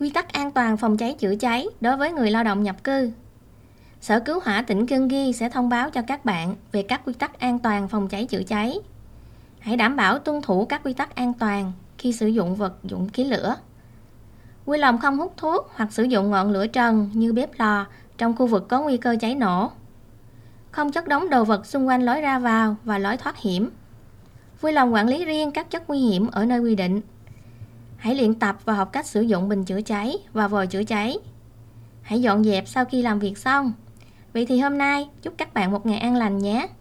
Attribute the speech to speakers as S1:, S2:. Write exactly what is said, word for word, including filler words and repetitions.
S1: Quy tắc an toàn phòng cháy chữa cháy đối với người lao động nhập cư. Sở Cứu hỏa tỉnh Gyeonggi sẽ thông báo cho các bạn về các quy tắc an toàn phòng cháy chữa cháy. Hãy đảm bảo tuân thủ các quy tắc an toàn khi sử dụng vật dụng khí lửa. Vui lòng không hút thuốc hoặc sử dụng ngọn lửa trần như bếp lò trong khu vực có nguy cơ cháy nổ. Không chất đống đồ vật xung quanh lối ra vào và lối thoát hiểm. Vui lòng quản lý riêng các chất nguy hiểm ở nơi quy định. Hãy luyện tập và học cách sử dụng bình chữa cháy và vòi chữa cháy. Hãy dọn dẹp sau khi làm việc xong. Vậy thì hôm nay chúc các bạn một ngày an lành nhé.